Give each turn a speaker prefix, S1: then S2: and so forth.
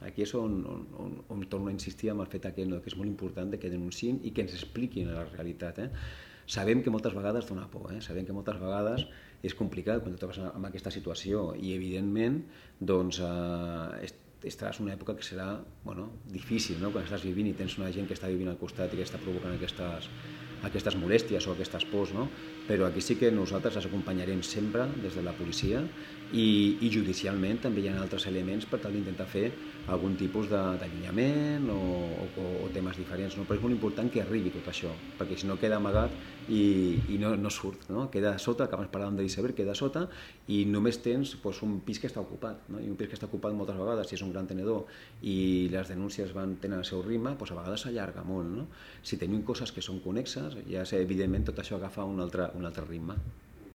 S1: Aquí és on torno a insistir amb el fet que és molt important que denunciïn i que ens expliquin la realitat. Sabem que moltes vegades dona por, sabem que moltes vegades és complicat quan et trobes en aquesta situació i evidentment doncs, estaràs en una època que serà difícil, no? Quan estàs vivint i tens una gent que està vivint al costat i que està provocant aquestes molèsties o aquestes pors, no? Però aquí sí que nosaltres les acompanyarem sempre des de la policia i judicialment també hi ha altres elements per tal d'intentar fer algun tipus d'allunyament o temes diferents, no? Però és molt important que arribi tot això, perquè si no queda amagat i no surt, no? Queda a sota, que abans parlàvem de l'iceberg, queda a sota i només tens un pis que està ocupat, no? I un pis que està ocupat moltes vegades, si és un gran tenedor i les denúncies tenen el seu ritme, doncs a vegades s'allarga molt, no? Si tenim coses que són connexes, ja sé, evidentment tot això agafa un altre ritme.